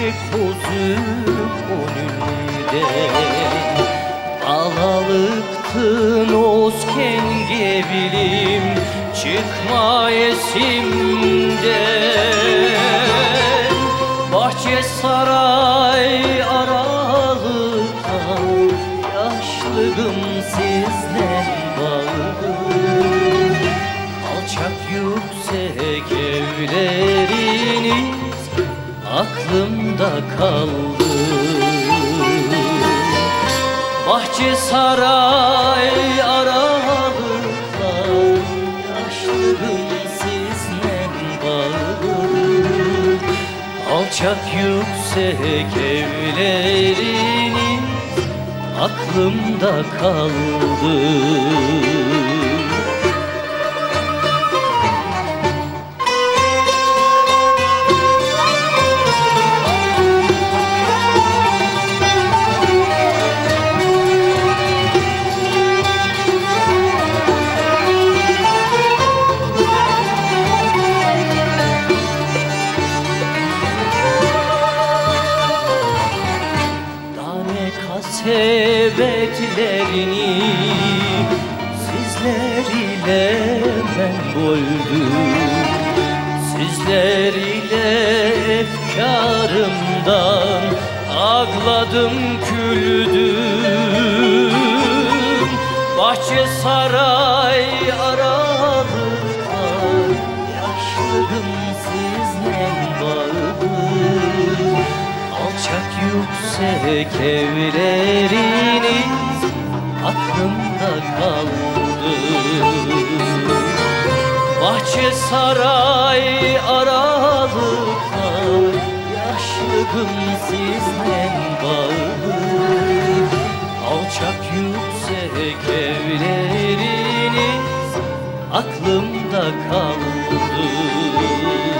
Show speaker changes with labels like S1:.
S1: huzur önünde. Alalıktın ozken gevilim çıkma esimden. Bahçe saray aralıkta yaşlığım sizden bağlı. Alçak yüksek evleriniz aklımda kaldı. Bahçe saray aralıkta yaşlığım sizden bağlı. Alçak yüksek evleriniz aklımda kaldı. Sebetlerini sizler ile ben boydum. Sizler ile efkarımdan ağladım küldüm. Bahçe saray aralıkta yaşlığım sizden bağlı. Alçak yüksek evleriniz aklımda kaldı. Bahçe saray aralıkta yaşlığım sizden bağlı. Alçak yüksek evleriniz aklımda kaldı.